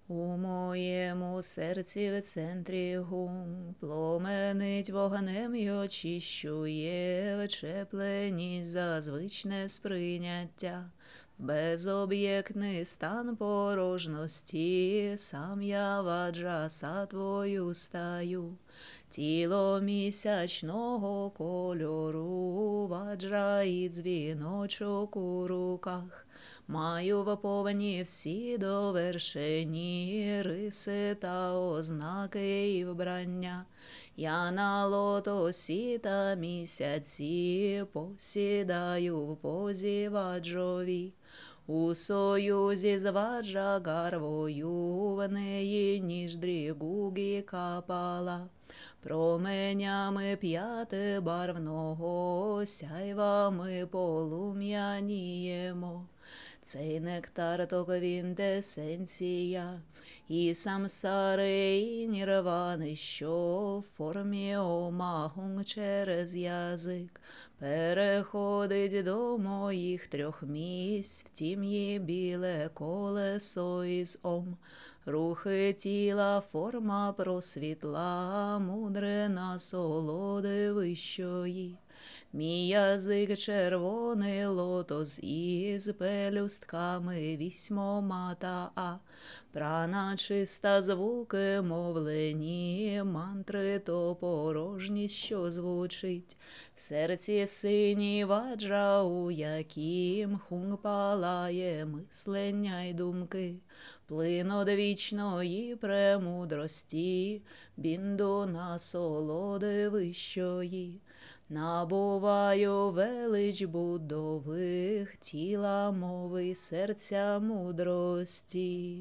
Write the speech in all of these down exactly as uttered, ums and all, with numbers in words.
У моєму серці в центрі гум пломенить вогнем й очищує вчепленість за звичне сприйняття. Безоб'єктний стан порожності, сам я ваджаса твою стаю. Тіло місячного кольору, ваджра і дзвіночок у руках. Маю вповні всі довершені риси та ознаки і вбрання. Я на лотосі та місяці посідаю в позі ваджовій. У союзі з ваджагарвою в неї ніж дрігугі капала. Променями п'ятибарвного сяйвами полум'яніємо. Цей нектар то квінтесенція і самсари, і нірвани, що в формі омагунг через язик переходить до моїх трьох місць, в тім'ї біле колесо із ом. Рухи тіла, форма просвітла, мудре насолоди вищої. Мій язик червоний лотос із пелюстками вісьмома та а. Прана чиста, звуки мовлені, мантри то порожність, що звучить. В серці синій ваджра, у яким хунг палає мислення й думки. Плин од вічної премудрості, бінду насолоди вищої. Набуваю велич будових тіла, мови, серця мудрості.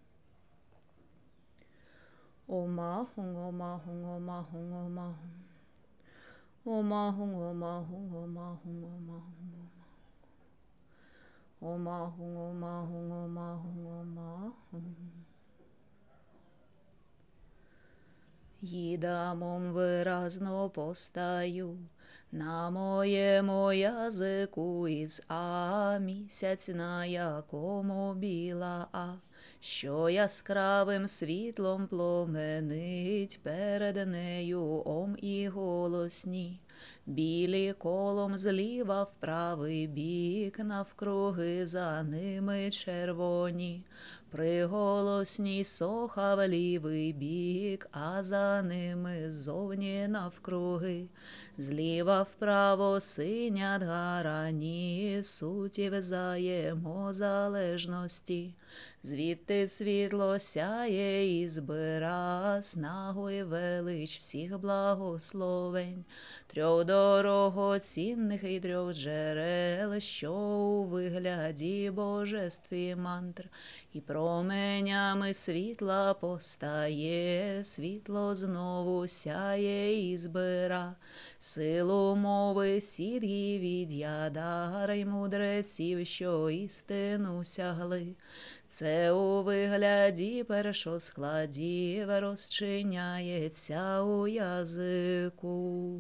Омахун, омахун, омахун, омахун. Омахун, омахун, омахун, омахун. Омахун, омахун, омахун, омахун. Їдамом виразно постаю на моєму язику із а, місяць на якому біла а, що яскравим світлом пломенить перед нею ом і голосні. Білі колом зліва в правий бік, навкруги за ними червоні. Приголосній соха в лівий бік, а за ними ззовні навкруги. Зліва вправо синя дгарані, суті взаємозалежності. Звідти світло сяє і збира снагу й велич всіх благословень. Трьох дорогоцінних і трьох джерел, що у вигляді божеств і мантр. І променями світла постає, світло знову сяє і збира. Силу мови сідгі від'ядар й мудреців, що істину сягли. Це у вигляді першоскладів розчиняється у язику.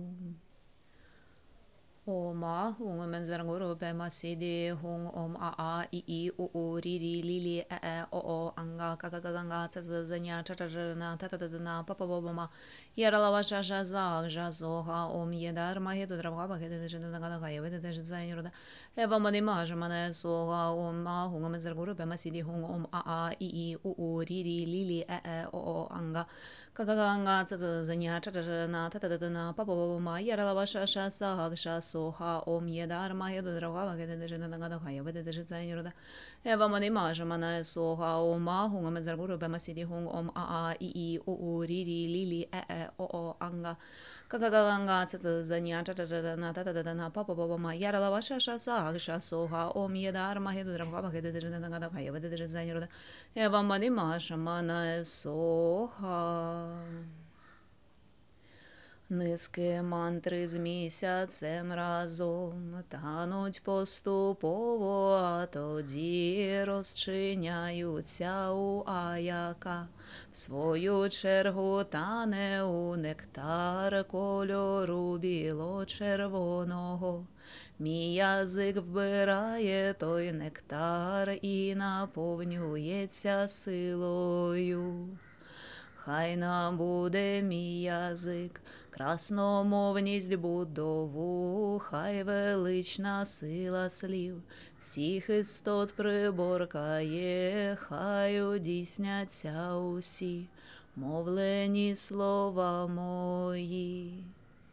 Ома, хунг, мензвергуру, пема, сіді, хунг, ом, а, а, і, і, у, у, рі, рі, лі, лі, е, е, о, о, анга, ка, ка, ка, ганга, це, це, заня, ча, ча, ча, на, та, та, та, на, па, па, ба, ба, ма, яралава, ша, ша, заг, жа, зога, ом, єдар, магі, тут, равга, ба, хеде, дежи, на, на, ка, єве, дежи, зайні, рода, ева, маді, мажа, мене, сога, ом, а, хунг, мензвергуру, пема, сіді, хунг, ом, а, а, і, і, у, у, рі, рі, лі, лі, е, е, о, о, анга, ка, ка, ганга, це, це, заня, ча, ча, ча, на, та, та, та, на, па, па, ба, ба, ма, яралава, ша, ша, заг, ша, сога, ом, єдар, магі, тут, равга, ба, хеде, дежи, на, на, ка, єве, дежи, зайні, рода, ева, маді, мажа, мене, сога, ом, а, хунг, мензвергуру, пема, сіді, хунг, ом, а, а, і, і, у, у, рі, рі, лі, лі, е, е, о, о, анга, ка, ка, ка, ганга, це, це, заня, ча, ча, ча, на, та, та, та, на, па, па, ба, ба, ма, яралава, ша, ша, заг, ша, сога, ом, єдар, магі, тут, равга, ба, хеде, дежи, на, на, ка, єве, дежи, зайні, рода, ева, маді, мажа, мене, сога. Низки мантри з місяцем разом тануть поступово, а тоді розчиняються у аяка. В свою чергу тане у нектар кольору біло-червоного. Мій язик вбирає той нектар і наповнюється силою. Хай нам буде мій язик, красномовність будову, хай велична сила слів всіх істот приборкає, хай удійсняться усі мовлені слова мої.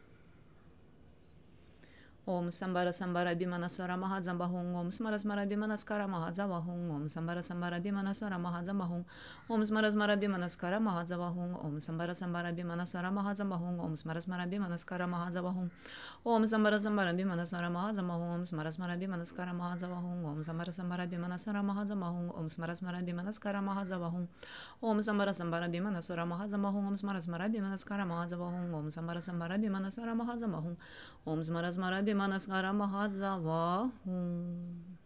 Om Sambara Sambara Bimana Sora Mahadzambahung Om Smara Smara Bimana Skara Mahadzavahung Om Sambara Sambara Bimana Sora Mahadzambahung Om Smara Smara Bimana Skara Mahadzavahung Om Sambara Sambara Bimana Sora Mahadzambahung Om Smara Smara Bimana Skara Mahadzavahung Om Sambara Sambara Bimana Sora Mahadzambahung Om Smara Smara Bimana Skara Mahadzavahung Om Sambara Sambara Bimana Sora Mahadzambahung Om Smara Smara Bimana Skara Mahadzavahung Om Sambara Sambara Bimana Sora Mahadzambahung Om Smara Smara Bimana Skara Mahadzavahung Om Sambara Sambara Bimana Sora Mahadzambahung Om Smara Smara Bimana Skara Mahadzavahung.